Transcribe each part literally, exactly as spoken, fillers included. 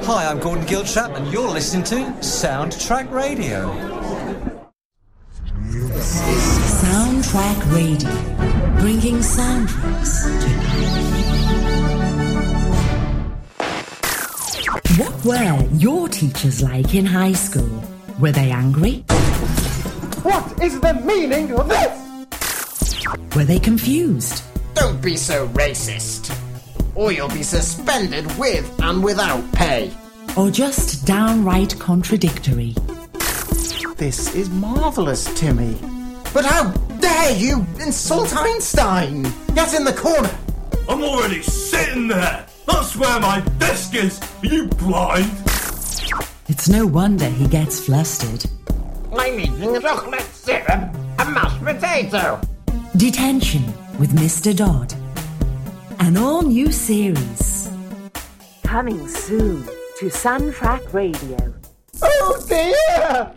Hi, I'm Gordon Giltrap, and you're listening to Soundtrack Radio. Soundtrack Radio, bringing soundtracks to you. What were your teachers like in high school? Were they angry? What is the meaning of this? Were they confused? Don't be so racist, or you'll be suspended with and without pay. Or just downright contradictory? This is marvellous, Timmy. But how dare you insult Einstein? Get in the corner. I'm already sitting there. That's where my desk is. Are you blind? It's no wonder he gets flustered. I'm eating chocolate syrup and mashed potato. Detention with Mister Dodd. An all-new series. Coming soon to Soundtrack Radio. Oh dear!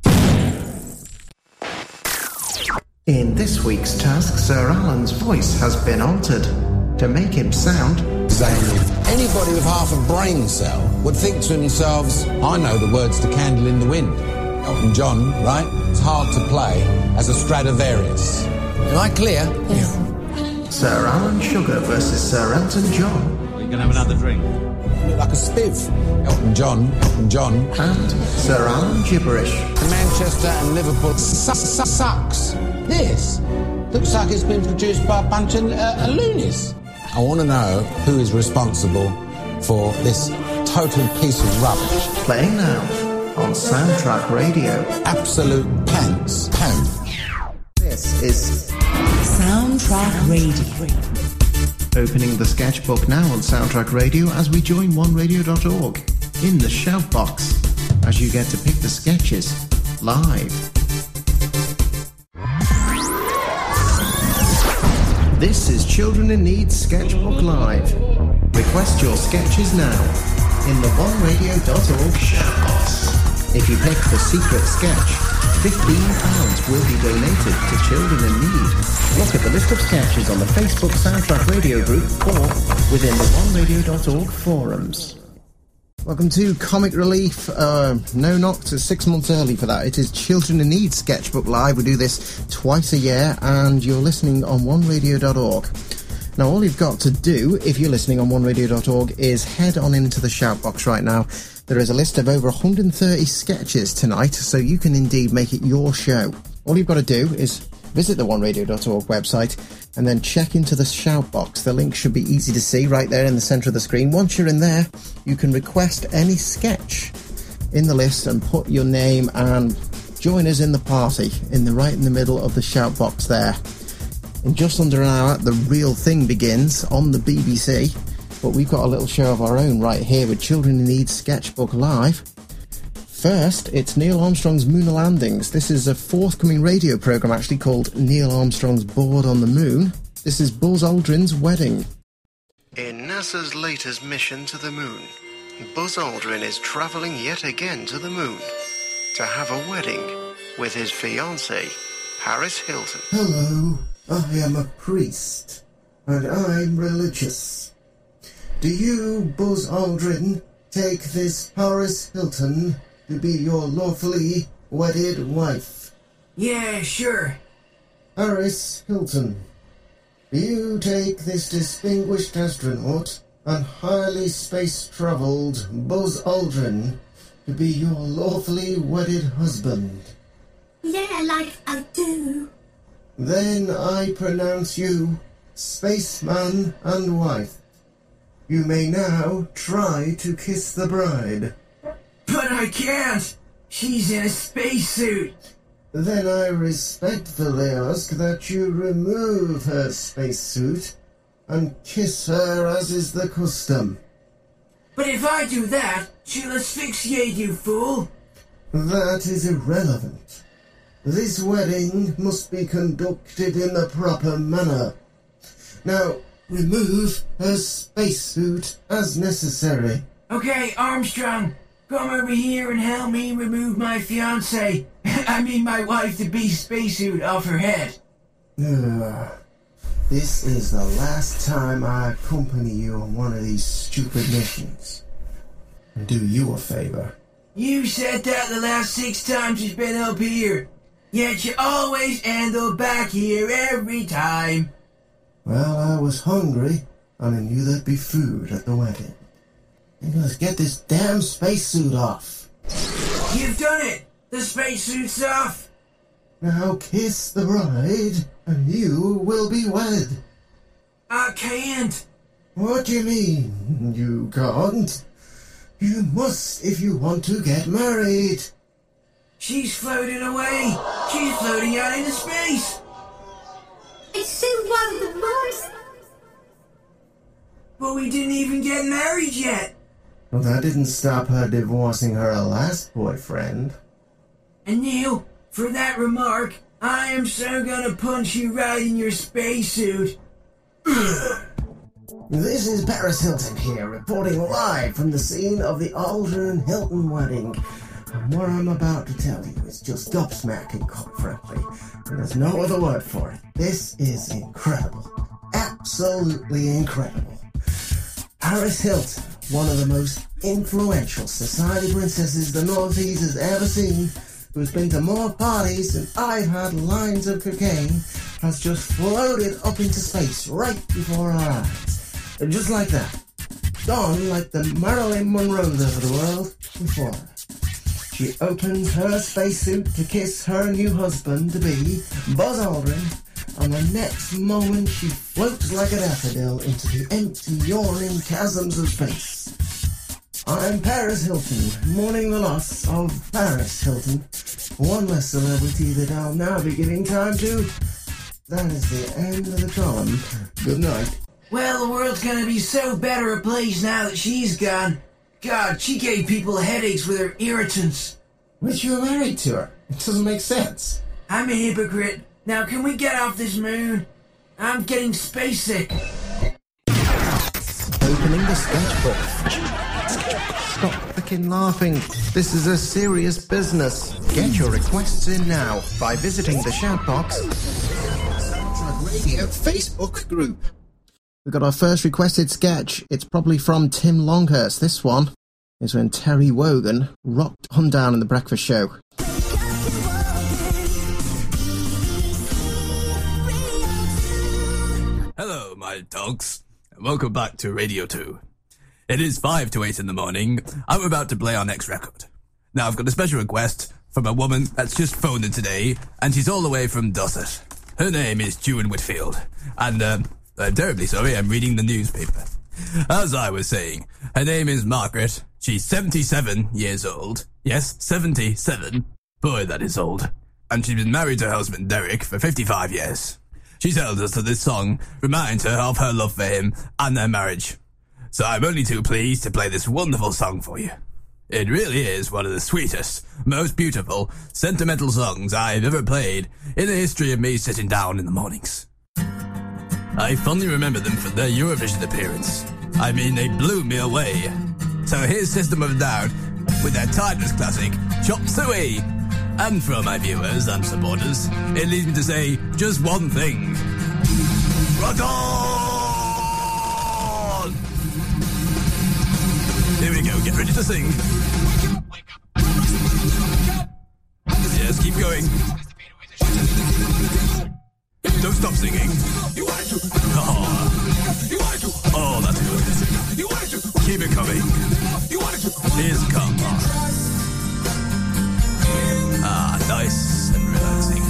In this week's task, Sir Alan's voice has been altered to make him sound zany. Anybody with half a brain cell would think to themselves, I know the words to Candle in the Wind. Elton John, right? It's hard to play as a Stradivarius. Am I clear? Yeah. Sir Alan Sugar versus Sir Elton John. Are you going to have another drink? Look like a spiv. Elton John, Elton John. And Sir Alan Gibberish. Manchester and Liverpool su- su- sucks. This looks like it's been produced by a bunch of uh, loonies. I want to know who is responsible for this total piece of rubbish. Playing now on Soundtrack Radio. Absolute pants. Pound. This is Soundtrack Radio. Opening the sketchbook now on Soundtrack Radio as we join one radio dot org in the shout box as you get to pick the sketches live. This is Children in Need Sketchbook Live. Request your sketches now in the one radio dot org shout box. If you pick the secret sketch, fifteen pounds will be donated to Children in Need. Look at the list of sketches on the Facebook Soundtrack Radio group or within the one radio dot org forums. Welcome to Comic Relief. Uh, no knock to six months early for that. It is Children in Need Sketchbook Live. We do this twice a year and you're listening on one radio dot org. Now all you've got to do if you're listening on one radio dot org is head on into the shout box right now. There is a list of over one hundred thirty sketches tonight, so you can indeed make it your show. All you've got to do is visit the one radio dot org website and then check into the shout box. The link should be easy to see right there in the centre of the screen. Once you're in there, you can request any sketch in the list and put your name and join us in the party in the right in the middle of the shout box there. In just under an hour, the real thing begins on the B B C. But we've got a little show of our own right here with Children in Need Sketchbook Live. First, it's Neil Armstrong's Moon Landings. This is a forthcoming radio programme actually called Neil Armstrong's Board on the Moon. This is Buzz Aldrin's wedding. In NASA's latest mission to the moon, Buzz Aldrin is travelling yet again to the moon to have a wedding with his fiancée, Paris Hilton. Hello, I am a priest, and I'm religious. Do you, Buzz Aldrin, take this Paris Hilton to be your lawfully wedded wife? Yeah, sure. Paris Hilton, do you take this distinguished astronaut and highly space-travelled Buzz Aldrin to be your lawfully wedded husband? Yeah, like I do. Then I pronounce you spaceman and wife. You may now try to kiss the bride. But I can't! She's in a spacesuit! Then I respectfully ask that you remove her spacesuit and kiss her as is the custom. But if I do that, she'll asphyxiate, you fool! That is irrelevant. This wedding must be conducted in the proper manner. Now, remove her spacesuit as necessary. Okay, Armstrong, come over here and help me remove my fiancée, I mean my wife-to-be spacesuit off her head. Uh, this is the last time I accompany you on one of these stupid missions. and do you a favour. You said that the last six times you've been up here. Yet you always end up back here every time. Well, I was hungry, and I knew there'd be food at the wedding. You must get this damn spacesuit off. You've done it! The spacesuit's off! Now kiss the bride, and you will be wed. I can't. What do you mean, you can't? You must if you want to get married. She's floating away. She's floating out into space. It's so wonderful. But we didn't even get married yet. Well, that didn't stop her divorcing her last boyfriend. And Neil, for that remark, I am so gonna punch you right in your spacesuit. This is Paris Hilton here, reporting live from the scene of the Aldrin Hilton wedding. And what I'm about to tell you is just gobsmacking, quite frankly. And there's no other word for it. This is incredible. Absolutely incredible. Paris Hilton, one of the most influential society princesses the Northeast has ever seen, who's been to more parties than I've had lines of cocaine, has just floated up into space right before our eyes. And just like that. Gone like the Marilyn Monroes of the world before her. She opens her spacesuit to kiss her new husband-to-be, Buzz Aldrin, and the next moment she floats like a daffodil into the empty, yawning chasms of space. I'm Paris Hilton, mourning the loss of Paris Hilton, one less celebrity that I'll now be giving time to. That is the end of the column. Good night. Well, the world's gonna be so better a place now that she's gone. God, she gave people headaches with her irritants. But you were married to her. It doesn't make sense. I'm a hypocrite. Now can we get off this moon? I'm getting space sick. Opening the sketchbook. Stop freaking laughing. This is a serious business. Get your requests in now by visiting the Shoutbox Soundtrack Radio Facebook group. We got our first requested sketch. It's probably from Tim Longhurst. This one is when Terry Wogan rocked on down in the breakfast show. Hello, my dogs, and welcome back to Radio two. It is five to eight in the morning. I'm about to play our next record. Now, I've got a special request from a woman that's just phoned in today, and she's all the way from Dorset. Her name is June Whitfield, and, uh, I'm terribly sorry, I'm reading the newspaper. As I was saying, her name is Margaret. She's seventy-seven years old. Yes, seventy-seven. Boy, that is old. And she's been married to her husband, Derek, for fifty-five years. She tells us that this song reminds her of her love for him and their marriage. So I'm only too pleased to play this wonderful song for you. It really is one of the sweetest, most beautiful, sentimental songs I've ever played in the history of me sitting down in the mornings. I fondly remember them for their Eurovision appearance. I mean, they blew me away. So here's System of a Down with their timeless classic, Chop Suey. And for my viewers and supporters, it leads me to say just one thing. Rock on! Here we go, get ready to sing. Yes, keep going. Don't stop singing. Oh, oh that's good. Keep it coming. Here's come. Ah, nice and relaxing.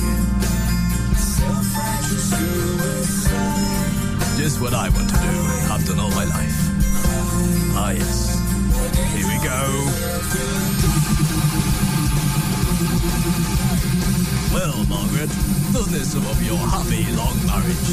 Just what I want to do. I've done all my life. Ah, yes. Here we go. Well, Margaret, doesn't this sum up your happy long marriage?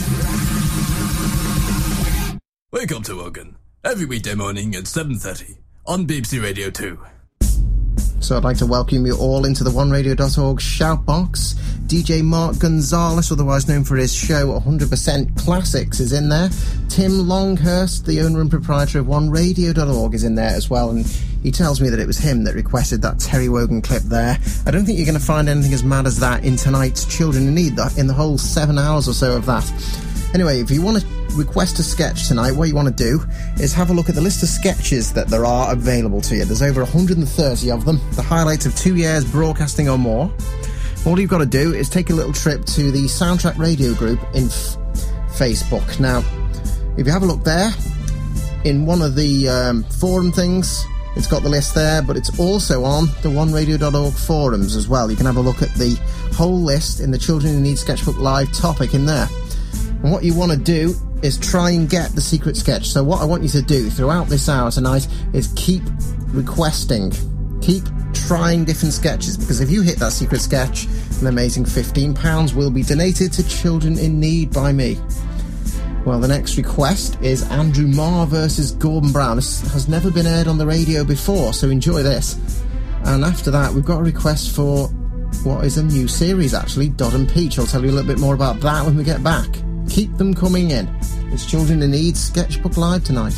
Wake up to Wogan every weekday morning at seven thirty on B B C Radio two. So I'd like to welcome you all into the one radio dot org Shoutbox. D J Mark Gonzalez, otherwise known for his show one hundred percent Classics, is in there. Tim Longhurst, the owner and proprietor of one radio dot org, is in there as well, and he tells me that it was him that requested that Terry Wogan clip there. I don't think you're going to find anything as mad as that in tonight's Children in Need, in the whole seven hours or so of that. Anyway, if you want to request a sketch tonight, what you want to do is have a look at the list of sketches that there are available to you. There's over one hundred thirty of them, the highlights of two years broadcasting or more. All you've got to do is take a little trip to the Soundtrack Radio group in f- Facebook. Now, if you have a look there, in one of the um, forum things, it's got the list there, but it's also on the one radio dot org forums as well. You can have a look at the whole list in the Children in Need Sketchbook Live topic in there. And what you want to do is try and get the secret sketch. So what I want you to do throughout this hour tonight is keep requesting, keep trying different sketches, because if you hit that secret sketch, an amazing fifteen pounds will be donated to Children in Need by me. Well, the next request is Andrew Marr versus Gordon Brown. This has never been aired on the radio before, so enjoy this. And after that, we've got a request for what is a new series, actually, Dodd and Peach. I'll tell you a little bit more about that when we get back. Keep them coming in. It's Children in Need Sketchbook Live tonight.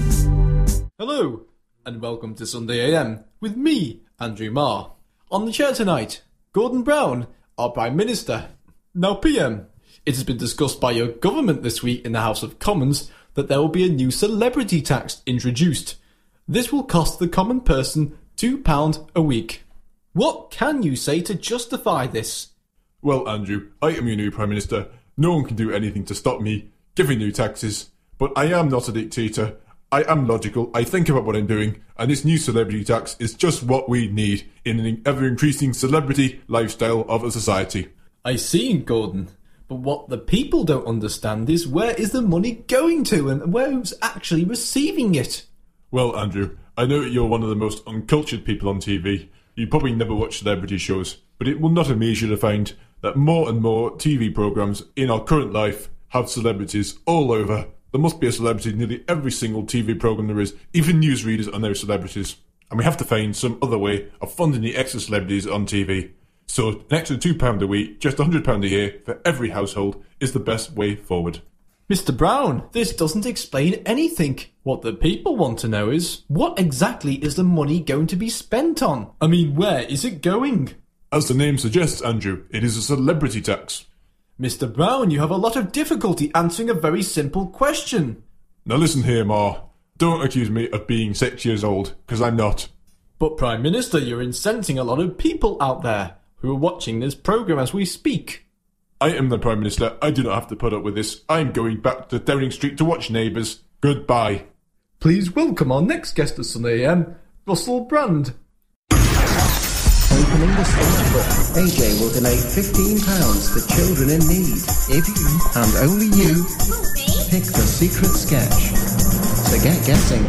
Hello, and welcome to Sunday A M with me, Andrew Marr. On the chair tonight, Gordon Brown, our Prime Minister. Now P M, it has been discussed by your government this week in the House of Commons that there will be a new celebrity tax introduced. This will cost the common person two pounds a week. What can you say to justify this? Well, Andrew, I am your new Prime Minister. No one can do anything to stop me giving new taxes. But I am not a dictator. I am logical. I think about what I'm doing. And this new celebrity tax is just what we need in an ever-increasing celebrity lifestyle of a society. I see, Gordon. But what the people don't understand is where is the money going to and who's actually receiving it? Well, Andrew, I know you're one of the most uncultured people on T V. You probably never watch celebrity shows, but it will not amaze you to find that more and more T V programmes in our current life have celebrities all over. There must be a celebrity in nearly every single T V programme there is. Even newsreaders are now celebrities. And we have to find some other way of funding the extra celebrities on T V. So an extra two pounds a week, just one hundred pounds a year for every household is the best way forward. Mister Brown, this doesn't explain anything. What the people want to know is, what exactly is the money going to be spent on? I mean, where is it going? As the name suggests, Andrew, it is a celebrity tax. Mister Brown, you have a lot of difficulty answering a very simple question. Now listen here, Ma. Don't accuse me of being six years old, because I'm not. But Prime Minister, you're incensing a lot of people out there who are watching this programme as we speak. I am the Prime Minister. I do not have to put up with this. I'm going back to Downing Street to watch Neighbours. Goodbye. Please welcome our next guest at Sunday A M, Russell Brand. Opening the sketchbook, A J will donate fifteen pounds to Children in Need if you, and only you, pick the secret sketch. So get guessing.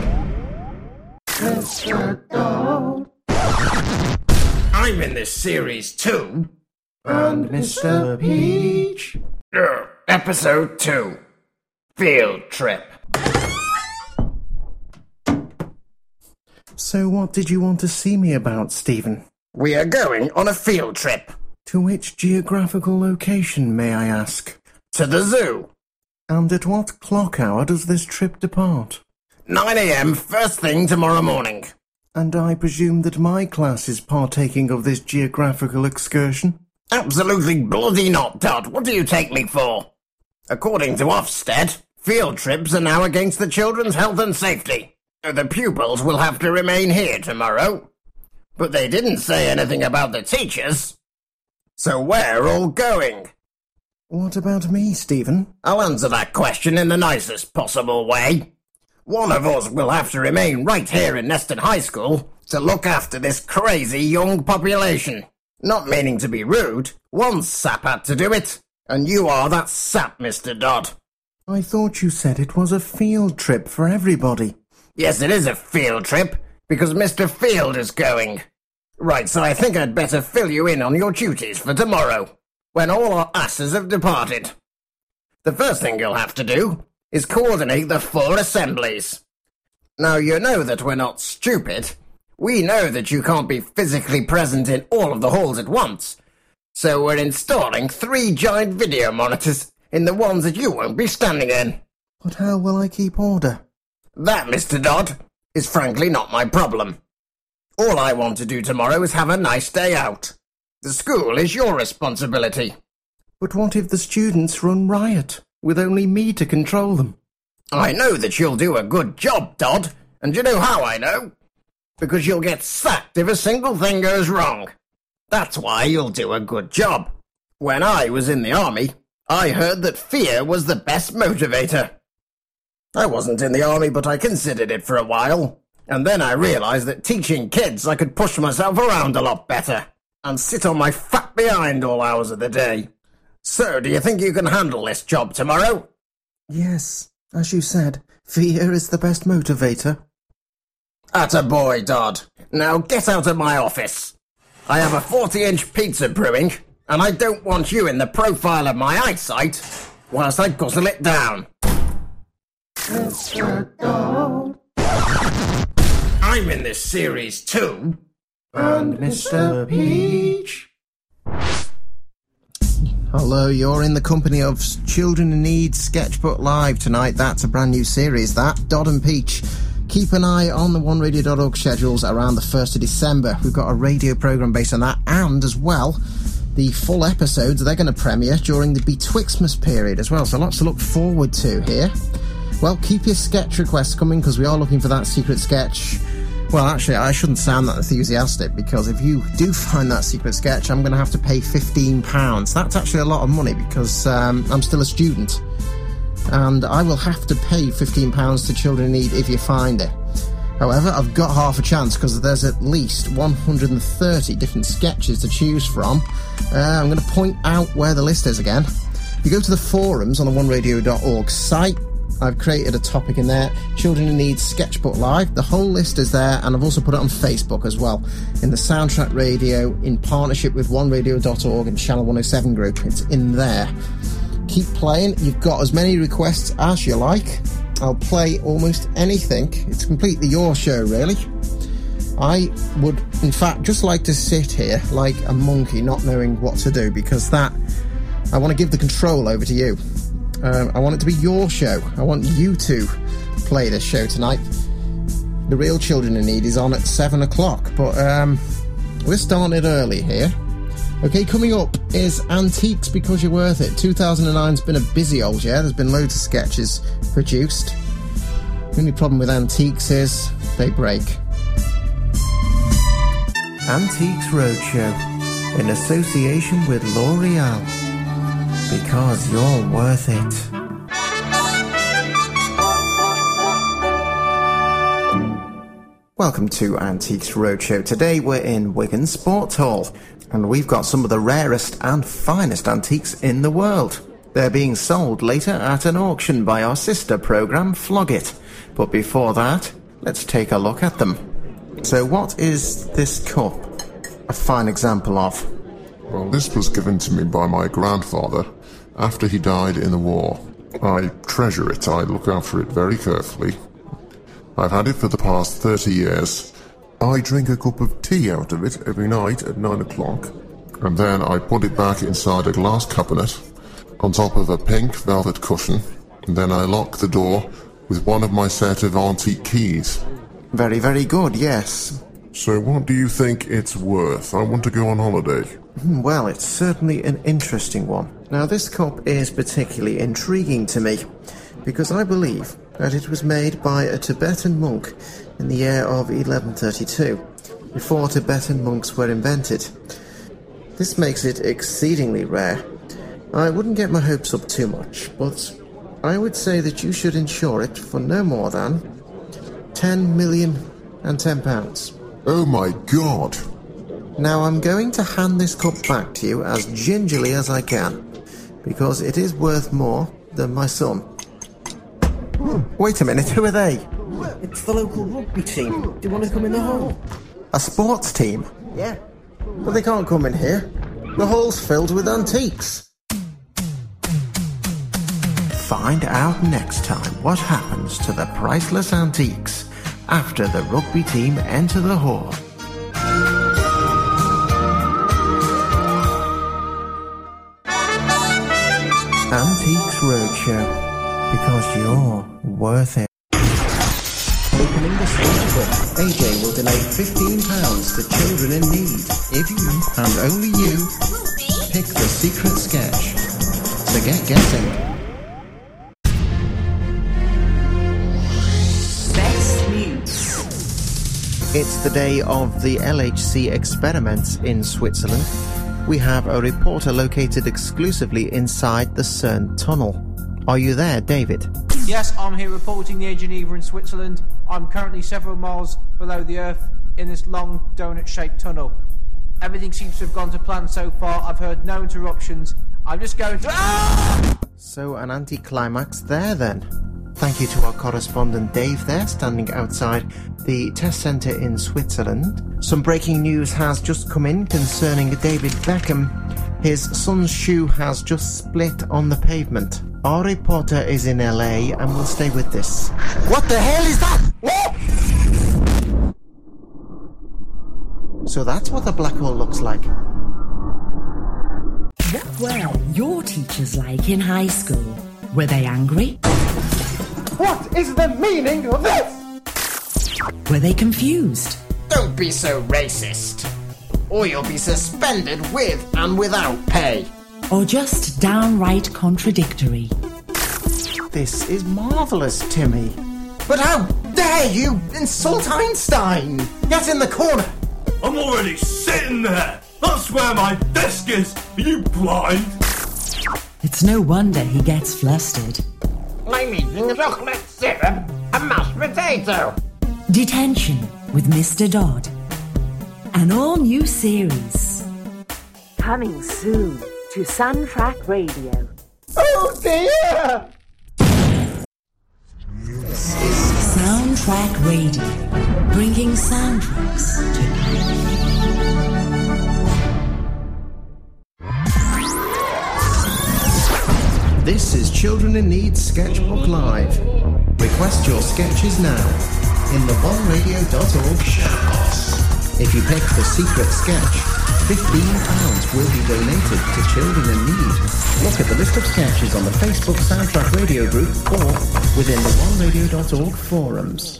Mister Dodd. I'm in this series too. And Mister Peach. Uh, episode two. Field Trip. So what did you want to see me about, Stephen? We are going on a field trip. To which geographical location, may I ask? To the zoo. And at what clock hour does this trip depart? nine a m first thing tomorrow morning. And I presume that my class is partaking of this geographical excursion? Absolutely bloody not, Dodd. What do you take me for? According to Ofsted, field trips are now against the children's health and safety. The pupils will have to remain here tomorrow. But they didn't say anything about the teachers. So we're all going. What about me, Stephen? I'll answer that question in the nicest possible way. One of us will have to remain right here in Neston High School to look after this crazy young population. Not meaning to be rude, one sap had to do it, and you are that sap, Mister Dodd. I thought you said it was a field trip for everybody. Yes, it is a field trip, because Mister Field is going. Right, so I think I'd better fill you in on your duties for tomorrow, when all our asses have departed. The first thing you'll have to do is coordinate the four assemblies. Now, you know that we're not stupid. We know that you can't be physically present in all of the halls at once, so we're installing three giant video monitors in the ones that you won't be standing in. But how will I keep order? That, Mister Dodd, is frankly not my problem. All I want to do tomorrow is have a nice day out. The school is your responsibility. But what if the students run riot? with only me to control them. I know that you'll do a good job, Dodd, and you know how I know? Because you'll get sacked if a single thing goes wrong. That's why you'll do a good job. When I was in the army, I heard that fear was the best motivator. I wasn't in the army, but I considered it for a while. And then I realised that teaching kids I could push myself around a lot better and sit on my fat behind all hours of the day. So, do you think you can handle this job tomorrow? Yes, as you said, fear is the best motivator. Attaboy, Dodd. Now get out of my office. I have a forty-inch pizza brewing, and I don't want you in the profile of my eyesight whilst I guzzle it down. Mister Dodd. I'm in this series too. And Mister Peach. Hello, you're in the company of Children in Need Sketchbook Live tonight. That's a brand new series, that. Dodd and Peach. Keep an eye on the one radio dot org schedules around the first of December. We've got a radio programme based on that, and as well, the full episodes, they're going to premiere during the Betwixtmas period as well, so lots to look forward to here. Well, keep your sketch requests coming, because we are looking for that secret sketch. Well, actually, I shouldn't sound that enthusiastic, because if you do find that secret sketch, I'm going to have to pay fifteen pounds. That's actually a lot of money, because um, I'm still a student. And I will have to pay fifteen pounds to Children in Need if you find it. However, I've got half a chance, because there's at least one hundred thirty different sketches to choose from. Uh, I'm going to point out where the list is again. If you go to the forums on the one radio dot org site, I've created a topic in there, Children in Need Sketchbook Live. The whole list is there, and I've also put it on Facebook as well, in the Soundtrack Radio, in partnership with one radio dot org and Channel one oh seven group. It's in there. Keep playing. You've got as many requests as you like. I'll play almost anything. It's completely your show, really. I would, in fact, just like to sit here like a monkey, not knowing what to do, because that, I want to give the control over to you. Um, I want it to be your show. I want you to play this show tonight. The Real Children in Need is on at seven o'clock, but um, we're starting it early here. Okay, coming up is Antiques Because You're Worth It. two thousand nine's been a busy old year. There's been loads of sketches produced. The only problem with Antiques is they break. Antiques Roadshow, in association with L'Oreal. Because you're worth it. Welcome to Antiques Roadshow. Today we're in Wigan Sports Hall, and we've got some of the rarest and finest antiques in the world. They're being sold later at an auction by our sister programme, Flog It. But before that, let's take a look at them. So what is this cup a fine example of? Well, this was given to me by my grandfather after he died in the war. I treasure it. I look after it very carefully. I've had it for the past thirty years. I drink a cup of tea out of it every night at nine o'clock, and then I put it back inside a glass cabinet on top of a pink velvet cushion, and then I lock the door with one of my set of antique keys. Very, very good, yes. So what do you think it's worth? I want to go on holiday. Well, it's certainly an interesting one. Now, this cup is particularly intriguing to me, because I believe that it was made by a Tibetan monk in the year of eleven thirty-two, before Tibetan monks were invented. This makes it exceedingly rare. I wouldn't get my hopes up too much, but I would say that you should insure it for no more than ten million and ten pounds. Oh my God! Now, I'm going to hand this cup back to you as gingerly as I can, because it is worth more than my son. Wait a minute, who are they? It's the local rugby team. Do you want to come in the hall? A sports team? Yeah. But they can't come in here. The hall's filled with antiques. Find out next time what happens to the priceless antiques after the rugby team enter the hall. Antiques Roadshow, because you're worth it. Opening the sketchbook, A J will donate fifteen pounds to Children in Need if you, and only you, pick the secret sketch. So get guessing. It's the day of the L H C experiments in Switzerland. We have a reporter located exclusively inside the CERN tunnel. Are you there, David? Yes, I'm here reporting near Geneva in Switzerland. I'm currently several miles below the Earth in this long donut-shaped tunnel. Everything seems to have gone to plan so far. I've heard no interruptions. I'm just going to... Ah! So an anticlimax there then. Thank you to our correspondent Dave there, standing outside the test centre in Switzerland. Some breaking news has just come in concerning David Beckham. His son's shoe has just split on the pavement. Our reporter is in L A and will stay with this. What the hell is that? What? So that's what the black hole looks like. What were your teachers like in high school? Were they angry? What is the meaning of this? Were they confused? Don't be so racist, or you'll be suspended with and without pay. Or just downright contradictory? This is marvellous, Timmy. But how dare you insult Einstein? Get in the corner. I'm already sitting there. That's where my desk is. Are you blind? It's no wonder he gets flustered. I'm eating chocolate syrup and mashed potato. Detention with Mister Dodd. An all-new series. Coming soon to Soundtrack Radio. Oh dear! Soundtrack Radio, bringing soundtracks to life. This is Children in Need Sketchbook Live. Request your sketches now in the one radio dot org shoutbox. If you pick the secret sketch, fifteen pounds will be donated to Children in Need. Look at the list of sketches on the Facebook Soundtrack Radio group or within the one radio dot org forums.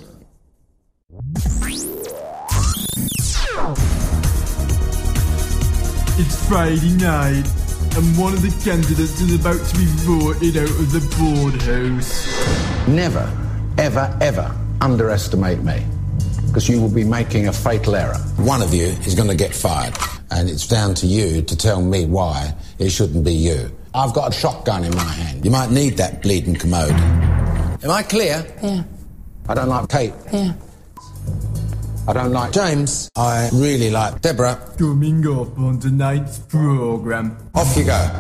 It's Friday night, and one of the candidates is about to be voted out of the board house. Never, ever, ever underestimate me, because you will be making a fatal error. One of you is going to get fired, and it's down to you to tell me why it shouldn't be you. I've got a shotgun in my hand. You might need that bleeding commode. Am I clear? Yeah. I don't like Kate. Yeah. I don't like James. I really like Deborah. Coming up on tonight's programme. Off you go.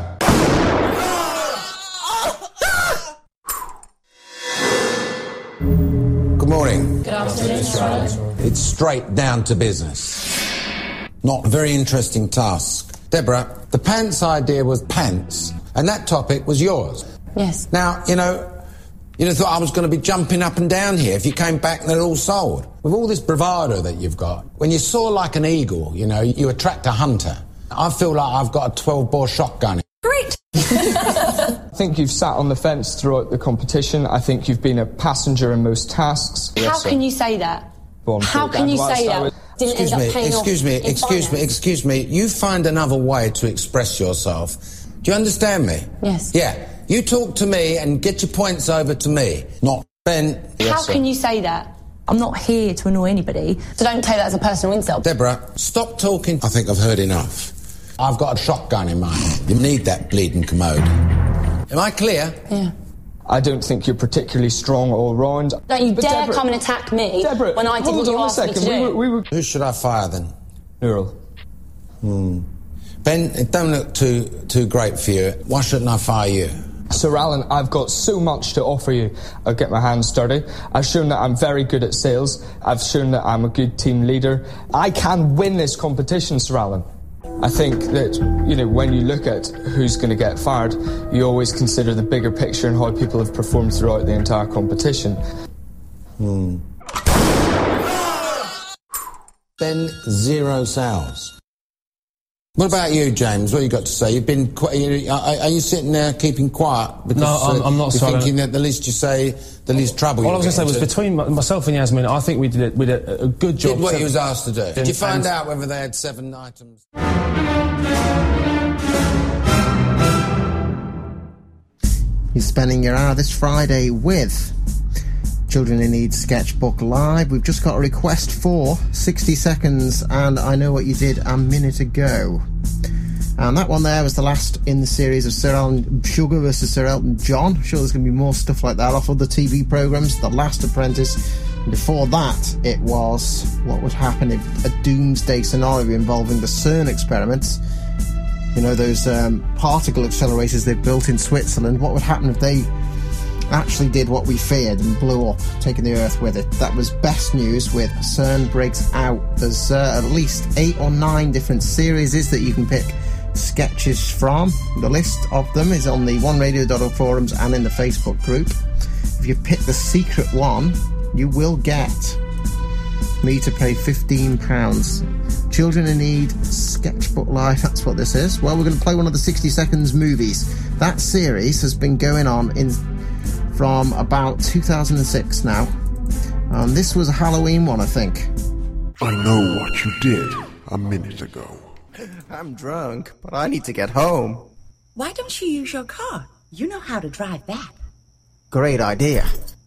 Good morning. Good afternoon, Mr. It's straight down to business. Not a very interesting task. Deborah, the pants idea was pants, and that topic was yours. Yes. Now, you know, you'd have thought I was going to be jumping up and down here if you came back and they're all sold. With all this bravado that you've got, when you soar like an eagle, you know, you attract a hunter. I feel like I've got a twelve-bore shotgun. Great! I think you've sat on the fence throughout the competition. I think you've been a passenger in most tasks. How Yes, can sir. you say that? Go on, How Phil, can you Dan, say whilst I that? was- Didn't Excuse end me, up paying excuse off me, in excuse me, finance. excuse me. You find another way to express yourself. Do you understand me? Yes. Yeah. You talk to me and get your points over to me, not Ben. How can you say that? I'm not here to annoy anybody, so don't take that as a personal insult. Deborah, stop talking. I think I've heard enough. I've got a shotgun in my hand. You need that bleeding commode. Am I clear? Yeah. I don't think you're particularly strong all round. Don't you But dare Deborah- come and attack me Deborah, when I did hold what you on a asked me to second. do. We were, we were... Who should I fire then? Neural. Hmm. Ben, it don't look too too great for you. Why shouldn't I fire you? Sir Alan, I've got so much to offer you. I'll get my hands dirty. I've shown that I'm very good at sales. I've shown that I'm a good team leader. I can win this competition, Sir Alan. I think that, you know, when you look at who's going to get fired, you always consider the bigger picture and how people have performed throughout the entire competition. Hmm. Ben, zero sales. What about you, James? What have you got to say? You've been quite, you, are, are you sitting there keeping quiet? Because, No, I'm- uh, I'm not, You're sir, I thinking don't- that the least you say, the least trouble All I you was going to say was into. between my- myself and Yasmin, I think we did, it, we did a, a good job. Did what So- he was asked to do. Did you find And- out whether they had seven items? You're spending your hour this Friday with Children in Need Sketchbook Live. We've just got a request for sixty seconds, and I Know What You Did a Minute Ago. And that one there was the last in the series of Sir Elton Sugar versus Sir Elton John. I'm sure there's going to be more stuff like that off other T V programmes. The Last Apprentice. And before that, it was what would happen if a doomsday scenario involving the CERN experiments. You know, those um, particle accelerators they've built in Switzerland. What would happen if they actually did what we feared and blew up, taking the Earth with it? That was Best News with CERN Breaks Out. There's uh, at least eight or nine different series that you can pick sketches from. The list of them is on the one radio dot org forums and in the Facebook group. If you pick the secret one, you will get me to pay fifteen pounds. Children in Need Sketchbook Live, that's what this is. Well, we're going to play one of the sixty seconds movies. That series has been going on in from about two thousand six now. And this was a Halloween one, I think. I know what you did a minute ago. I'm drunk, but I need to get home. Why don't you use your car? You know how to drive that. Great idea.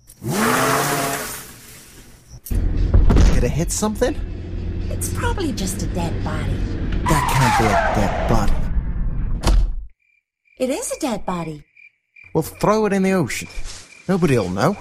Did it hit something? It's probably just a dead body. That can't be a dead body. It is a dead body. Well, throw it in the ocean. Nobody'll know.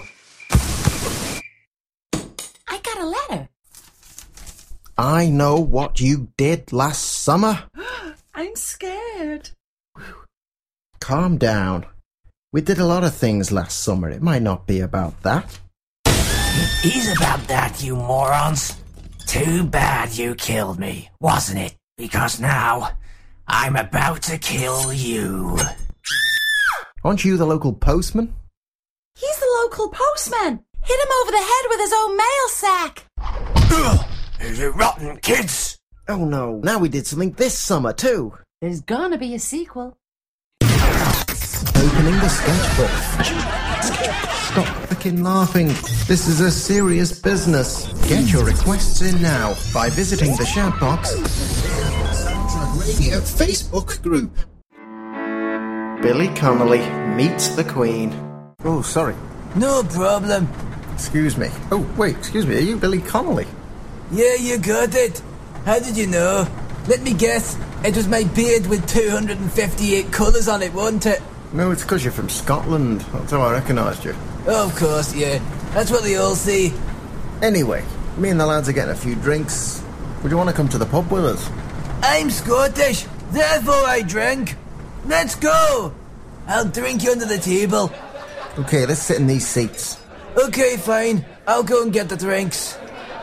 I got a letter. I know what you did last summer. I'm scared. Calm down. We did a lot of things last summer. It might not be about that. It is about that, you morons. Too bad you killed me, wasn't it? Because now, I'm about to kill you. Aren't you the local postman? He's the local postman. Hit him over the head with his own mail sack. Ugh, you rotten kids. Oh no, now we did something this summer too. There's gonna be a sequel. Opening the sketchbook. Stop fucking laughing. This is a serious business. Get your requests in now by visiting the Shoutbox Soundtrack Radio Facebook group. Billy Connolly meets the Queen. Oh, sorry. No problem. Excuse me. Oh, wait, excuse me. Are you Billy Connolly? Yeah, you got it. How did you know? Let me guess. It was my beard with two hundred fifty-eight colours on it, wasn't it? No, it's because you're from Scotland. That's how I recognised you. Oh, of course, yeah. That's what they all say. Anyway, me and the lads are getting a few drinks. Would you want to come to the pub with us? I'm Scottish, therefore I drink. Let's go. I'll drink you under the table. Okay, let's sit in these seats. Okay, fine. I'll go and get the drinks.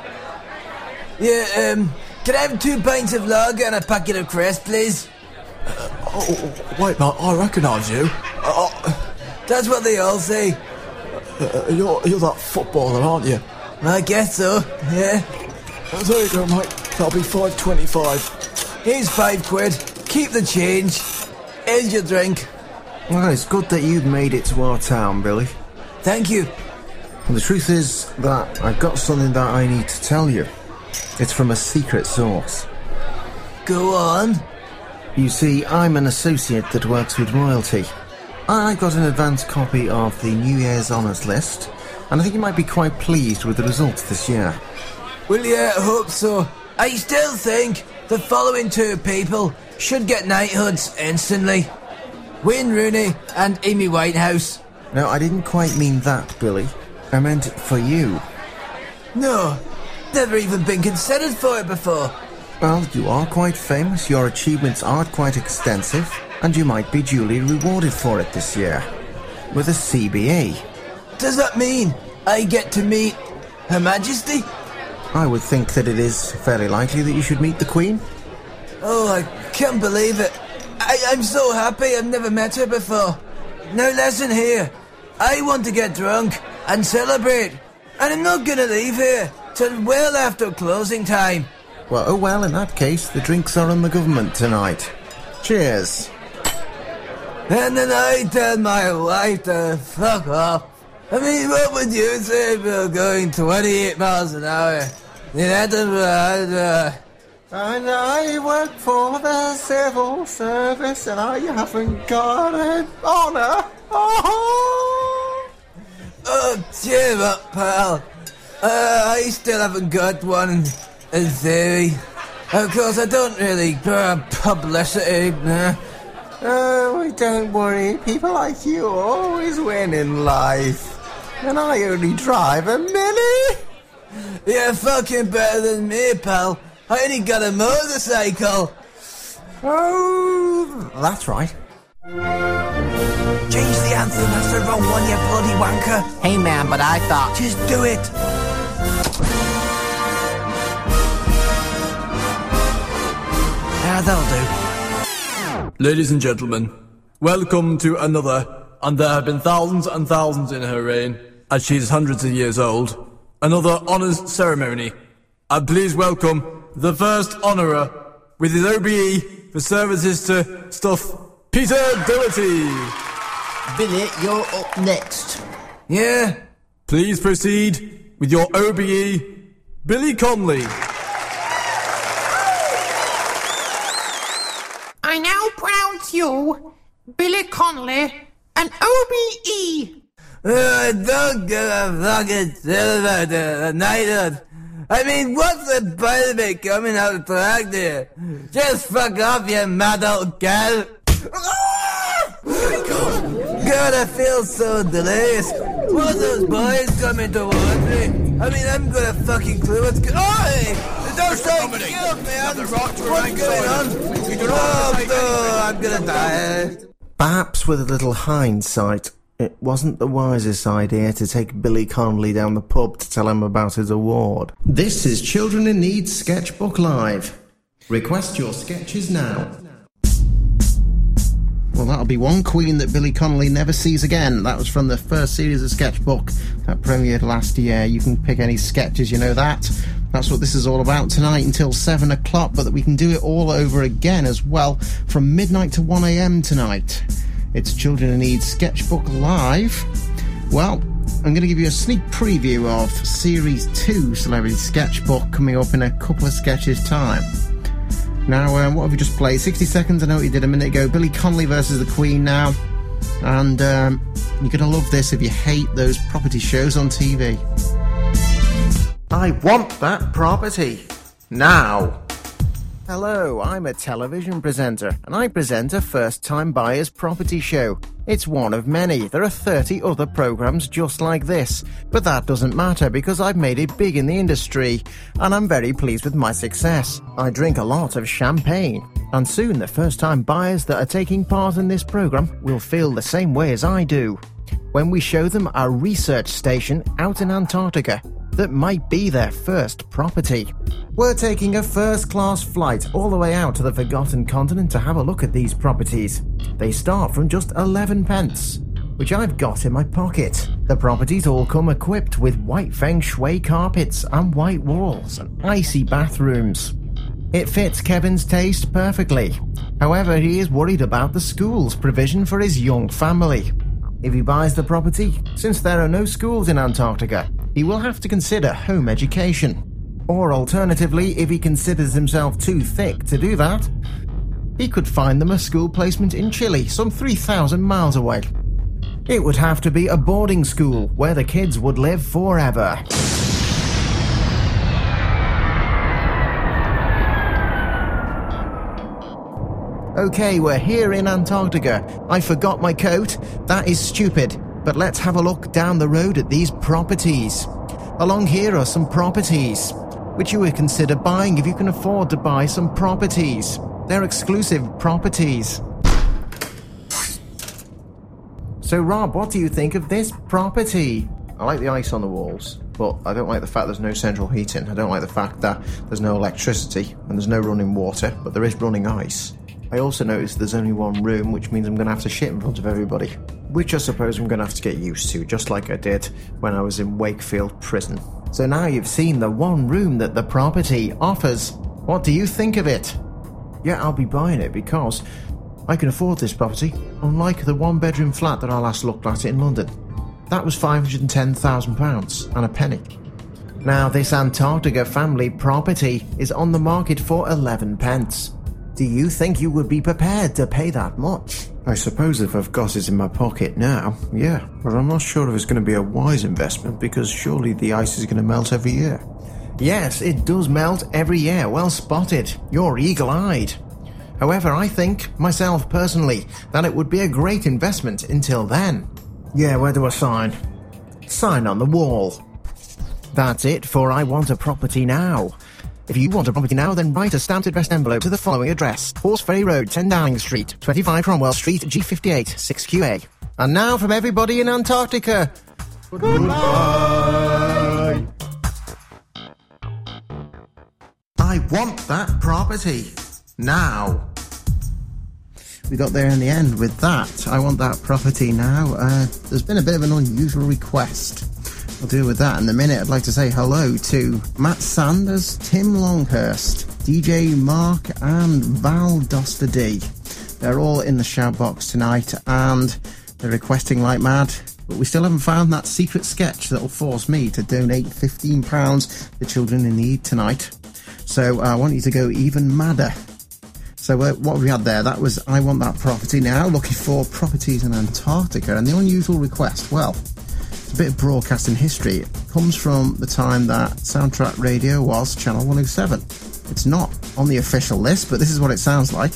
Yeah, um, can I have two pints of lager and a packet of crest, please? Uh, oh, wait, mate, I recognise you. Uh, That's what they all say. Uh, you're, you're that footballer, aren't you? I guess so, yeah. Uh, there you go, mate. That'll be five twenty-five. Here's five quid. Keep the change. Here's your drink. Well, it's good that you've made it to our town, Billy. Thank you. And the truth is that I've got something that I need to tell you. It's from a secret source. Go on. You see, I'm an associate that works with royalty. I got an advance copy of the New Year's Honours list, and I think you might be quite pleased with the results this year. Well, yeah, I hope so. I still think the following two people should get knighthoods instantly. Wayne Rooney and Amy Winehouse. No, I didn't quite mean that, Billy. I meant it for you. No, never even been considered for it before. Well, you are quite famous, your achievements are quite extensive, and you might be duly rewarded for it this year. With a C B A. Does that mean I get to meet Her Majesty? I would think that it is fairly likely that you should meet the Queen. Oh, I can't believe it. I, I'm so happy I've never met her before. Now listen here. I want to get drunk and celebrate. And I'm not going to leave here till well after closing time. Well, oh well, in that case, the drinks are on the government tonight. Cheers. And then I tell my wife to fuck off. I mean, what would you say if we were going twenty-eight miles an hour in Edinburgh? And I work for the civil service and I haven't got an honour. Oh. Oh, cheer up, pal. Uh, I still haven't got one in, in theory. Of course, I don't really uh, publicity. Nah. Oh, don't worry. People like you always win in life. And I only drive a Mini. You're fucking better than me, pal. I only got a motorcycle. Oh, that's right. Change the anthem, that's the wrong one, you bloody wanker. Hey, man, but I thought... Just do it. Ah, that'll do. Ladies and gentlemen, welcome to another, and there have been thousands and thousands in her reign, as she is hundreds of years old, another honours ceremony. And please welcome the first honourer with his O B E for services to stuff, Peter Doherty. Billy, you're up next. Yeah? Please proceed with your O B E, Billy Connolly. I now pronounce you, Billy Connolly, an O B E. Uh, don't give a fucking shit about the night. I mean, what's the point of me coming out to act here? Just fuck off, you mad old gal. God, I feel so delirious. What are those boys coming towards me? I mean, I'm gonna fucking clue what's going on. Oh, don't say kill, man. What's going on? Oh, no, I'm gonna die. Perhaps with a little hindsight, it wasn't the wisest idea to take Billy Connolly down the pub to tell him about his award. This is Children in Need Sketchbook Live. Request your sketches now. Well, that'll be one Queen that Billy Connolly never sees again. That was from the first series of Sketchbook that premiered last year. You can pick any sketches, you know that. That's what this is all about tonight until seven o'clock, but that we can do it all over again as well from midnight to one a.m. tonight. It's Children in Need Sketchbook Live. Well, I'm going to give you a sneak preview of Series two Celebrity Sketchbook coming up in a couple of sketches' time. Now, um, what have we just played? sixty seconds, I know what you did a minute ago. Billy Connolly versus the Queen now. And um, you're going to love this if you hate those property shows on T V. I want that property. Now. Hello, I'm a television presenter, and I present a first-time buyer's property show. It's one of many. There are thirty other programs just like this, but that doesn't matter because I've made it big in the industry, and I'm very pleased with my success. I drink a lot of champagne, and soon the first-time buyers that are taking part in this program will feel the same way as I do. When we show them our research station out in Antarctica, that might be their first property. We're taking a first-class flight all the way out to the forgotten continent to have a look at these properties. They start from just eleven pence, which I've got in my pocket. The properties all come equipped with white feng shui carpets and white walls and icy bathrooms. It fits Kevin's taste perfectly. However, he is worried about the school's provision for his young family. If he buys the property, since there are no schools in Antarctica, he will have to consider home education. Or alternatively, if he considers himself too thick to do that, he could find them a school placement in Chile, some three thousand miles away. It would have to be a boarding school where the kids would live forever. Okay, we're here in Antarctica. I forgot my coat. That is stupid. But let's have a look down the road at these properties. Along here are some properties, which you would consider buying if you can afford to buy some properties. They're exclusive properties. So Rob, what do you think of this property? I like the ice on the walls, but I don't like the fact there's no central heating. I don't like the fact that there's no electricity and there's no running water, but there is running ice. I also noticed there's only one room, which means I'm going to have to shit in front of everybody. Which I suppose I'm going to have to get used to, just like I did when I was in Wakefield Prison. So now you've seen the one room that the property offers. What do you think of it? Yeah, I'll be buying it because I can afford this property, unlike the one-bedroom flat that I last looked at in London. That was five hundred ten thousand pounds and a penny. Now this Antarctica family property is on the market for eleven pence. Do you think you would be prepared to pay that much? I suppose if I've got it in my pocket now, yeah, but I'm not sure if it's going to be a wise investment because surely the ice is going to melt every year. Yes, it does melt every year. Well spotted. You're eagle-eyed. However, I think, myself personally, that it would be a great investment until then. Yeah, where do I sign? Sign on the wall. That's it for I Want a Property Now. If you want a property now, then write a stamped addressed envelope to the following address. Horseferry Road, ten Downing Street, twenty-five Cromwell Street, G fifty-eight, six Q A. And now from everybody in Antarctica. Goodbye. I want that property. Now. We got there in the end with that. I want that property now. Uh, there's been a bit of an unusual request. I'll deal with that in a minute. I'd like to say hello to Matt Sanders, Tim Longhurst, D J Mark and Val Dosterdy. They're all in the shout box tonight and they're requesting like mad, but we still haven't found that secret sketch that'll force me to donate fifteen pounds to children in need tonight. So uh, I want you to go even madder. So uh, what we had there, that was I Want That Property Now, looking for properties in Antarctica. And the unusual request, well, a bit of broadcasting history. It comes from the time that Soundtrack Radio was Channel one oh seven. It's not on the official list, but this is what it sounds like.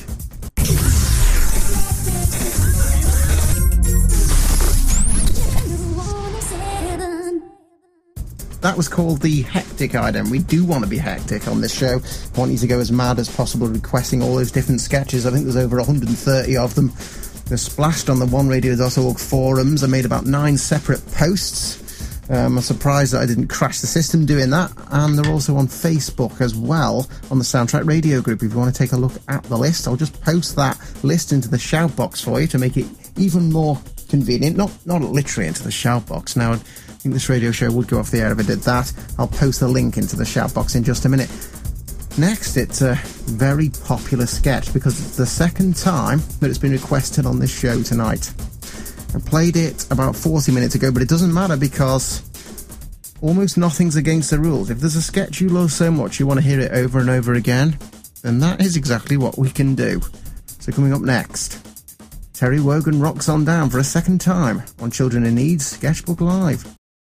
That was called the Hectic Item. We do want to be hectic on this show. I want you to go as mad as possible, requesting all those different sketches. I think there's over one hundred thirty of them. They're splashed on the one radio dot org forums. I made about nine separate posts. Um, I'm surprised that I didn't crash the system doing that. And they're also on Facebook as well, on the Soundtrack Radio group. If you want to take a look at the list, I'll just post that list into the shout box for you to make it even more convenient. Not not literally into the shout box. Now, I think this radio show would go off the air if I did that. I'll post the link into the shout box in just a minute. Next, it's a very popular sketch because it's the second time that it's been requested on this show tonight. I played it about forty minutes ago, but it doesn't matter because almost nothing's against the rules. If there's a sketch you love so much you want to hear it over and over again, then that is exactly what we can do. So coming up next, Terry Wogan rocks on down for a second time on Children in Need Sketchbook Live.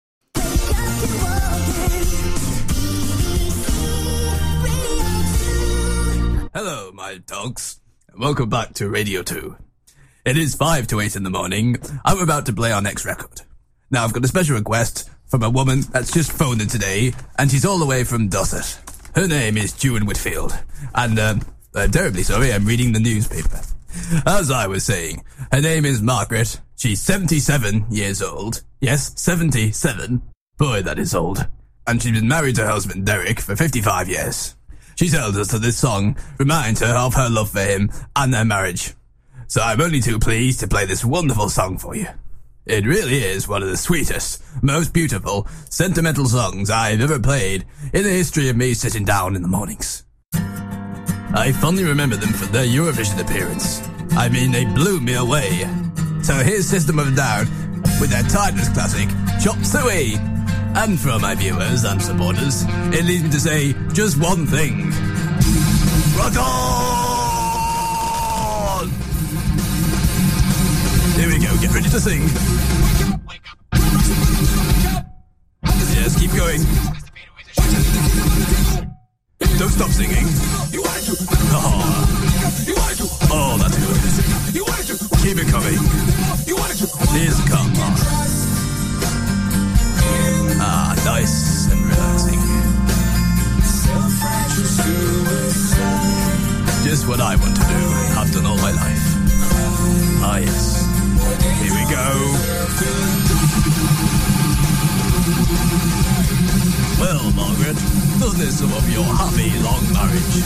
Hello, my dogs, and welcome back to Radio two. It is five to eight in the morning. I'm about to play our next record. Now, I've got a special request from a woman that's just phoned in today, and she's all the way from Dorset. Her name is June Whitfield, and um, I'm terribly sorry, I'm reading the newspaper. As I was saying, her name is Margaret. She's seventy-seven years old. Yes, seventy-seven. Boy, that is old. And she's been married to her husband, Derek, for fifty-five years. She tells us that this song reminds her of her love for him and their marriage. So I'm only too pleased to play this wonderful song for you. It really is one of the sweetest, most beautiful, sentimental songs I've ever played in the history of me sitting down in the mornings. I fondly remember them for their Eurovision appearance. I mean, they blew me away. So here's System of a Down with their timeless classic, Chop Suey. And for my viewers and supporters, it leaves me to say just one thing. Rock on! Here we go, get ready to sing. Yes, keep going. Don't stop singing. Oh, oh that's good. Keep it coming. Here's the come on. Ah, nice and relaxing. Just what I want to do. I've done all my life. Ah, yes. Here we go. Well, Margaret, doesn't this sum up your happy long marriage?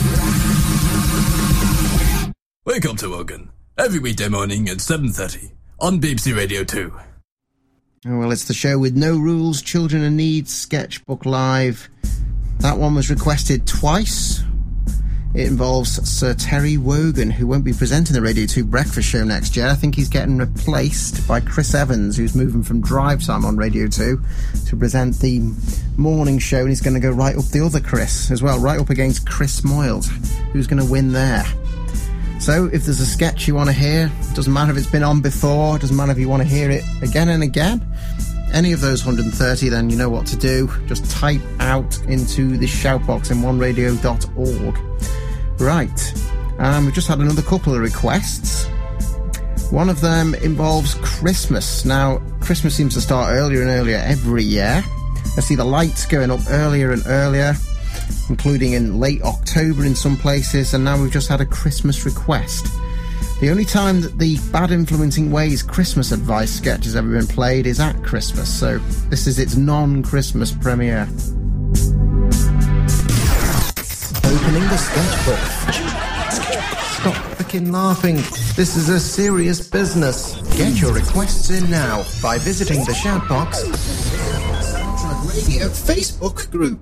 Welcome to Wogan, every weekday morning at seven thirty on B B C Radio two. Well, it's the show with no rules, Children in Need, Sketchbook Live. That one was requested twice. It involves Sir Terry Wogan, who won't be presenting the Radio two breakfast show next year. I think he's getting replaced by Chris Evans, who's moving from drive time on Radio two to present the morning show, and he's going to go right up the other Chris as well, right up against Chris Moyles. Who's going to win there? So if there's a sketch you want to hear, doesn't matter if it's been on before, doesn't matter if you want to hear it again and again, any of those one hundred thirty, then you know what to do. Just type out into the shout box in one radio dot org. Right, um, we've just had another couple of requests. One of them involves Christmas. Now, Christmas seems to start earlier and earlier every year. I see the lights going up earlier and earlier, including in late October in some places, and now we've just had a Christmas request. The only time that the Bad Influencing Ways Christmas advice sketch has ever been played is at Christmas, so this is its non-Christmas premiere. Opening the sketchbook. Stop freaking laughing. This is a serious business. Get your requests in now by visiting the shout box Radio Facebook group.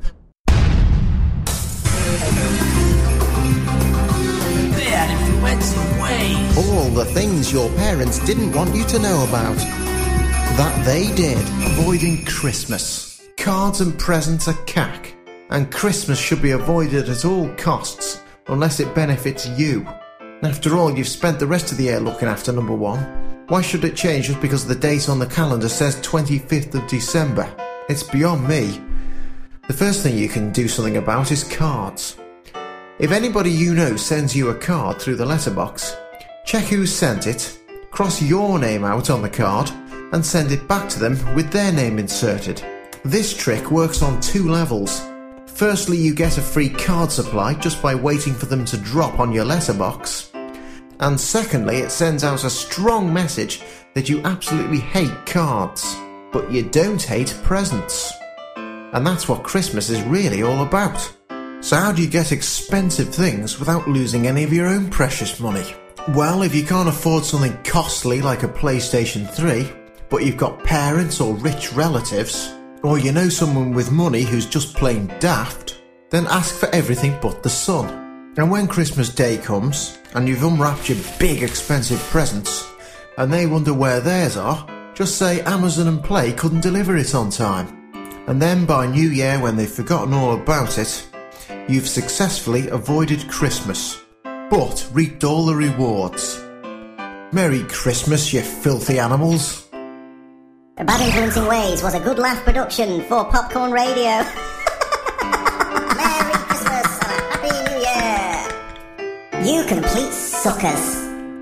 Bad influencing ways. All the things your parents didn't want you to know about. That they did. Avoiding Christmas. Cards and presents are cack. And Christmas should be avoided at all costs, unless it benefits you. After all, you've spent the rest of the year looking after number one. Why should it change just because the date on the calendar says twenty-fifth of December? It's beyond me. The first thing you can do something about is cards. If anybody you know sends you a card through the letterbox, check who sent it, cross your name out on the card, and send it back to them with their name inserted. This trick works on two levels. Firstly, you get a free card supply just by waiting for them to drop on your letterbox. And secondly, it sends out a strong message that you absolutely hate cards, but you don't hate presents. And that's what Christmas is really all about. So how do you get expensive things without losing any of your own precious money? Well, if you can't afford something costly like a PlayStation three, but you've got parents or rich relatives, or you know someone with money who's just plain daft, then ask for everything but the sun. And when Christmas Day comes, and you've unwrapped your big expensive presents, and they wonder where theirs are, just say Amazon and Play couldn't deliver it on time. And then by New Year, when they've forgotten all about it, you've successfully avoided Christmas, but reaped all the rewards. Merry Christmas, you filthy animals. The Bad Influencing Ways was a good laugh production for Popcorn Radio. Merry Christmas and a Happy New Year. You complete suckers.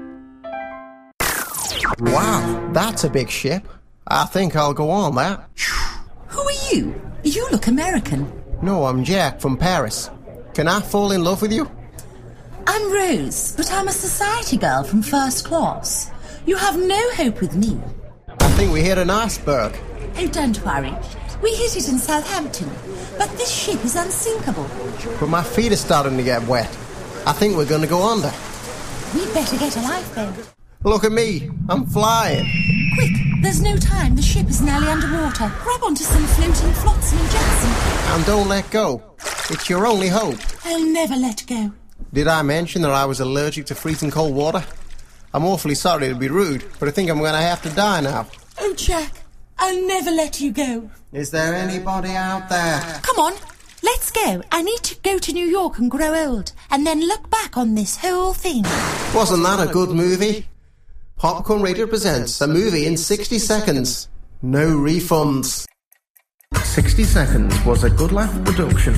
Wow, that's a big ship. I think I'll go on that. Who are you? You look American. No, I'm Jack from Paris. Can I fall in love with you? I'm Rose, but I'm a society girl from first class. You have no hope with me. I think we hit an iceberg. Oh, don't worry. We hit it in Southampton, but this ship is unsinkable. But my feet are starting to get wet. I think we're going to go under. We'd better get a lifeboat. Look at me. I'm flying. Quick, there's no time. The ship is nearly underwater. Grab onto some floating flotsam and jetsam. And don't let go. It's your only hope. I'll never let go. Did I mention that I was allergic to freezing cold water? I'm awfully sorry to be rude, but I think I'm going to have to die now. Oh, Jack, I'll never let you go. Is there anybody out there? Come on, let's go. I need to go to New York and grow old, and then look back on this whole thing. Wasn't that a good movie? Popcorn Radio presents a movie in sixty seconds. No refunds. sixty seconds was a Good Laugh production.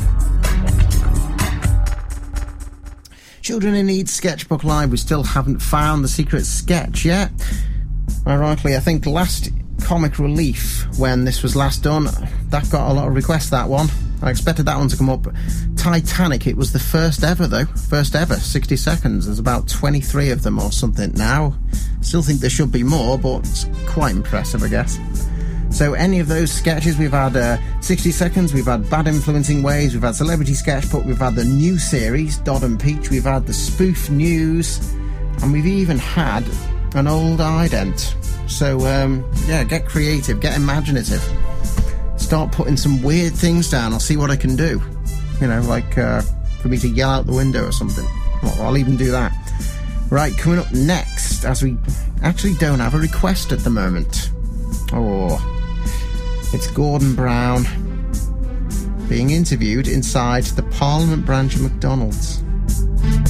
Children in Need Sketchbook Live. We still haven't found the secret sketch yet. Ironically, I think last Comic Relief, when this was last done, that got a lot of requests, that one. I expected that one to come up. Titanic, it was the first ever, though. First ever, sixty seconds. There's about twenty-three of them or something now. Still think there should be more, but it's quite impressive, I guess. So any of those sketches, we've had uh, sixty seconds, we've had Bad Influencing Ways, we've had Celebrity Sketchbook, we've had the new series, Dodd and Peach, we've had the spoof news, and we've even had an old ident. So, um, yeah, get creative, get imaginative. Start putting some weird things down, I'll see what I can do. You know, like uh, for me to yell out the window or something. Well, I'll even do that. Right, coming up next, as we actually don't have a request at the moment. Oh, it's Gordon Brown being interviewed inside the Parliament branch of McDonald's.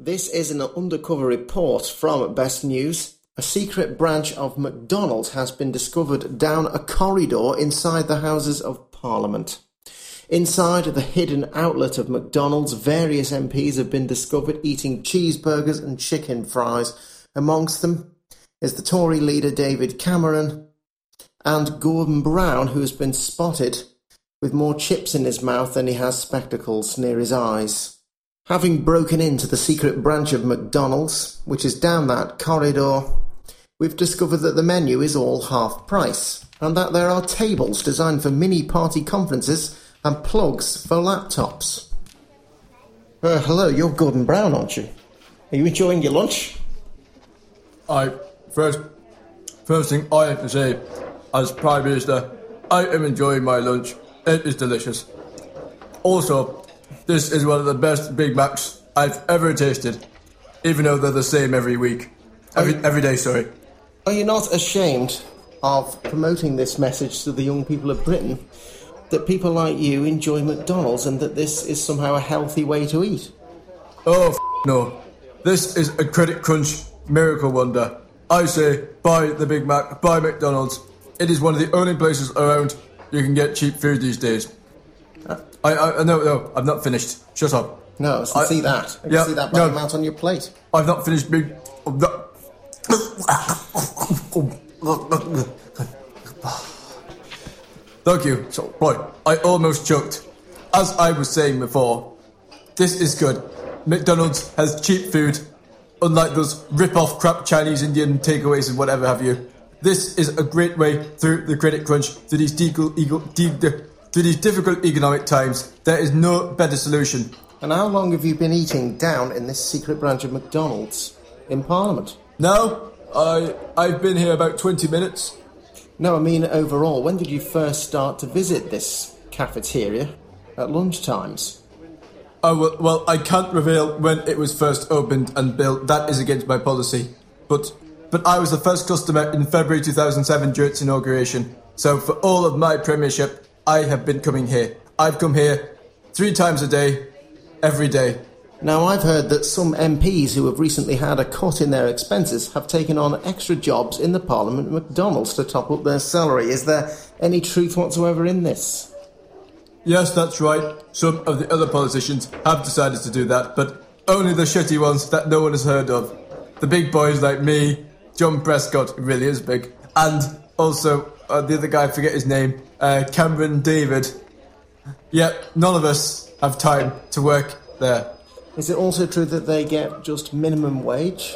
this is an undercover report from Best News. A secret branch of McDonald's has been discovered down a corridor inside the Houses of Parliament. Inside the hidden outlet of McDonald's, various M Ps have been discovered eating cheeseburgers and chicken fries. Amongst them is the Tory leader David Cameron and Gordon Brown, who has been spotted with more chips in his mouth than he has spectacles near his eyes. Having broken into the secret branch of McDonald's, which is down that corridor, we've discovered that the menu is all half price, and that there are tables designed for mini party conferences and plugs for laptops. Uh, hello, you're Gordon Brown, aren't you? Are you enjoying your lunch? I, first, first thing I have to say, as Prime Minister, I am enjoying my lunch. It is delicious. Also, this is one of the best Big Macs I've ever tasted, even though they're the same every week. Every, you, every day, sorry. Are you not ashamed of promoting this message to the young people of Britain, that people like you enjoy McDonald's and that this is somehow a healthy way to eat? Oh, f*** no. This is a Credit Crunch miracle wonder. I say, buy the Big Mac, buy McDonald's. It is one of the only places around you can get cheap food these days. Uh, I, I, no, no, I've not finished. Shut up. No, I can I, see that. I can yeah, see that by no, the amount on your plate. I've not finished big... Oh, no. Thank you. So, right, I almost choked. As I was saying before, this is good. McDonald's has cheap food, unlike those rip-off crap Chinese, Indian takeaways and whatever have you. This is a great way through the credit crunch to these, de- de- de- to these difficult economic times. There is no better solution. And how long have you been eating down in this secret branch of McDonald's in Parliament? No, I, I've been here about twenty minutes. No, I mean overall. When did you first start to visit this cafeteria at lunchtimes? Oh, well, well, I can't reveal when it was first opened and built. That is against my policy. But... But I was the first customer in February two thousand seven during its inauguration. So for all of my premiership, I have been coming here. I've come here three times a day, every day. Now, I've heard that some M Ps who have recently had a cut in their expenses have taken on extra jobs in the Parliament McDonald's to top up their salary. Is there any truth whatsoever in this? Yes, that's right. Some of the other politicians have decided to do that, but only the shitty ones that no one has heard of. The big boys like me, John Prescott, who really is big, and also uh, the other guy, I forget his name, uh, Cameron David. Yet none of us have time to work there. Is it also true that they get just minimum wage?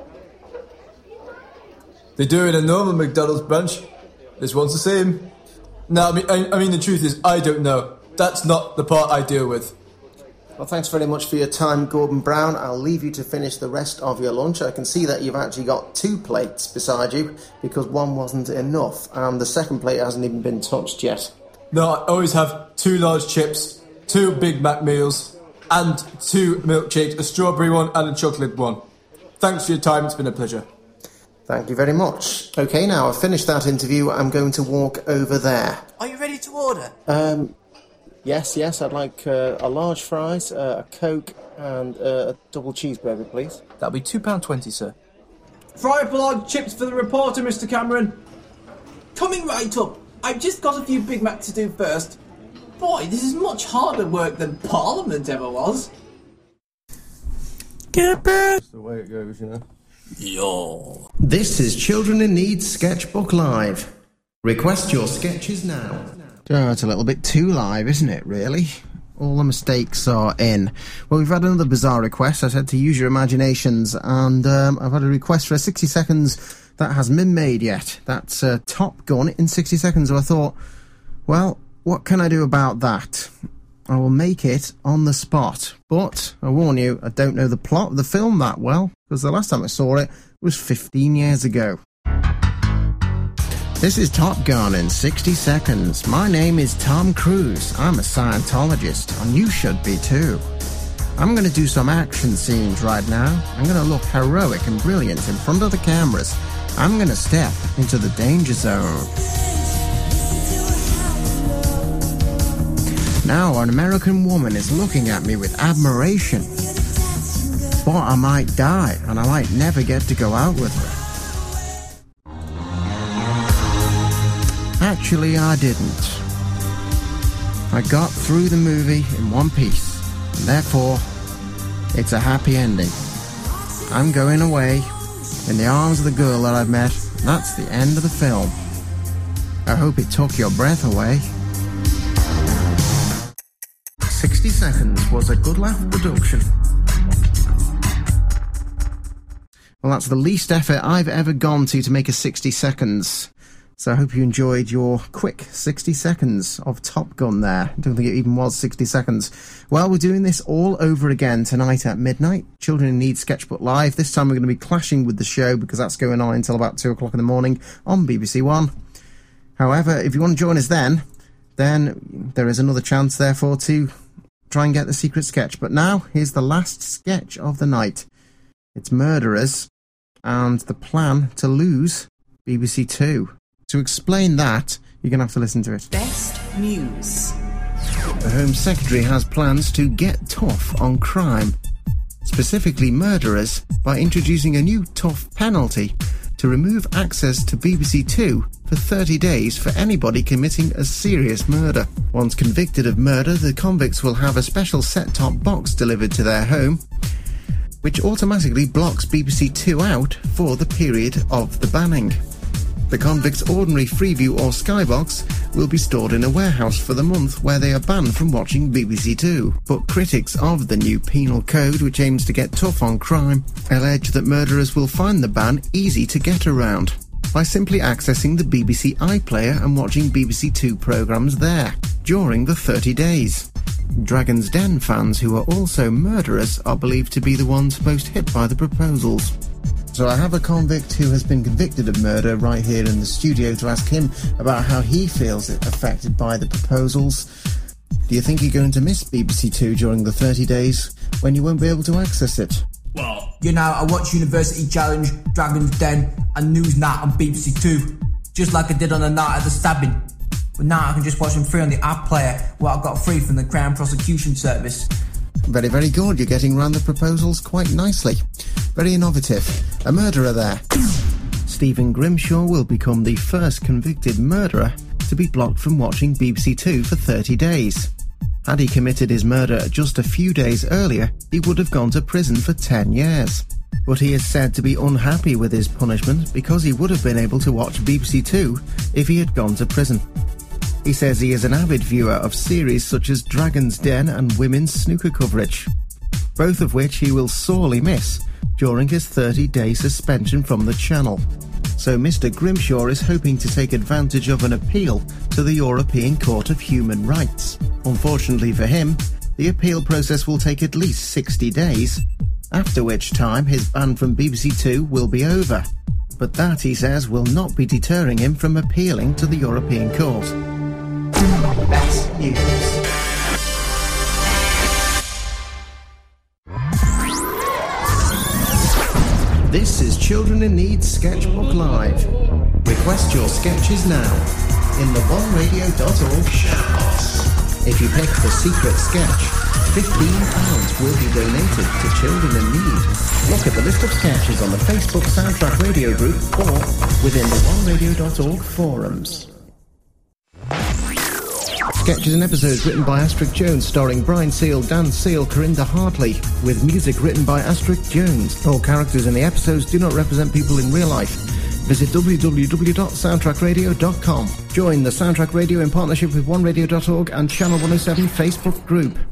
They do in a normal McDonald's branch. This one's the same. No, I mean, I, I mean the truth is, I don't know. That's not the part I deal with. Well, thanks very much for your time, Gordon Brown. I'll leave you to finish the rest of your lunch. I can see that you've actually got two plates beside you because one wasn't enough, and the second plate hasn't even been touched yet. No, I always have two large chips, two Big Mac meals, and two milkshakes, a strawberry one and a chocolate one. Thanks for your time, it's been a pleasure. Thank you very much. OK, now I've finished that interview. I'm going to walk over there. Are you ready to order? Um... Yes, yes, I'd like uh, a large fries, uh, a Coke, and uh, a double cheeseburger, please. That'll be two pounds twenty, sir. Fry up a large chips for the reporter, Mister Cameron. Coming right up. I've just got a few Big Macs to do first. Boy, this is much harder work than Parliament ever was. Get back! That's the way it goes, you know. Yo. This is Children in Need Sketchbook Live. Request your sketches now. Oh, it's a little bit too live, isn't it, really? All the mistakes are in. Well, we've had another bizarre request. I said to use your imaginations, and um, I've had a request for a sixty seconds that hasn't been made yet. That's uh, Top Gun in sixty seconds. So I thought, well, what can I do about that? I will make it on the spot. But, I warn you, I don't know the plot of the film that well, because the last time I saw it was fifteen years ago. This is Top Gun in sixty seconds. My name is Tom Cruise. I'm a Scientologist, and you should be too. I'm going to do some action scenes right now. I'm going to look heroic and brilliant in front of the cameras. I'm going to step into the danger zone. Now an American woman is looking at me with admiration. but I might die and I might never get to go out with her. Actually, I didn't. I got through the movie in one piece, and therefore, it's a happy ending. I'm going away in the arms of the girl that I've met, and that's the end of the film. I hope it took your breath away. sixty seconds was a Good Laugh production. Well, that's the least effort I've ever gone to to make a sixty seconds. So I hope you enjoyed your quick sixty seconds of Top Gun there. I don't think it even was sixty seconds. Well, we're doing this all over again tonight at midnight. Children in Need Sketchbook Live. This time we're going to be clashing with the show because that's going on until about two o'clock in the morning on B B C One. However, if you want to join us then, then there is another chance, therefore, to try and get the secret sketch. But now, here's the last sketch of the night. It's Murderers and the plan to lose B B C Two. To explain that, you're going to have to listen to it. Best News. The Home Secretary has plans to get tough on crime, specifically murderers, by introducing a new tough penalty to remove access to B B C Two for thirty days for anybody committing a serious murder. Once convicted of murder, the convicts will have a special set-top box delivered to their home, which automatically blocks B B C Two out for the period of the banning. The convict's ordinary Freeview or Skybox will be stored in a warehouse for the month where they are banned from watching B B C Two. But critics of the new penal code, which aims to get tough on crime, allege that murderers will find the ban easy to get around by simply accessing the B B C iPlayer and watching B B C Two programmes there during the thirty days. Dragon's Den fans who are also murderers are believed to be the ones most hit by the proposals. So I have a convict who has been convicted of murder right here in the studio to ask him about how he feels affected by the proposals. Do you think you're going to miss B B C Two during the thirty days when you won't be able to access it? Well, you know, I watch University Challenge, Dragon's Den and Newsnight on B B C Two, just like I did on the night of the stabbing. But now I can just watch them free on the app player, where I got free from the Crown Prosecution Service. Very, very good. You're getting round the proposals quite nicely. Very innovative. A murderer there. Stephen Grimshaw will become the first convicted murderer to be blocked from watching B B C Two for thirty days. Had he committed his murder just a few days earlier, he would have gone to prison for ten years. But he is said to be unhappy with his punishment because he would have been able to watch B B C Two if he had gone to prison. He says he is an avid viewer of series such as Dragon's Den and women's snooker coverage, both of which he will sorely miss during his thirty-day suspension from the channel. So Mister Grimshaw is hoping to take advantage of an appeal to the European Court of Human Rights. Unfortunately for him, the appeal process will take at least sixty days, after which time his ban from B B C Two will be over. But that, he says, will not be deterring him from appealing to the European Court. Best News. This is Children in Need Sketchbook Live. Request your sketches now in the one radio dot org shoutbox. If you pick the secret sketch, fifteen pounds will be donated to Children in Need. Look at the list of sketches on the Facebook Soundtrack Radio group or within the one radio dot org forums. Sketches and episodes written by Astric Jones, starring Brian Seal, Dan Seal, Corinda Hartley, with music written by Astric Jones. All characters in the episodes do not represent people in real life. Visit w w w dot soundtrack radio dot com. Join the Soundtrack Radio in partnership with one radio dot org and Channel one oh seven Facebook group.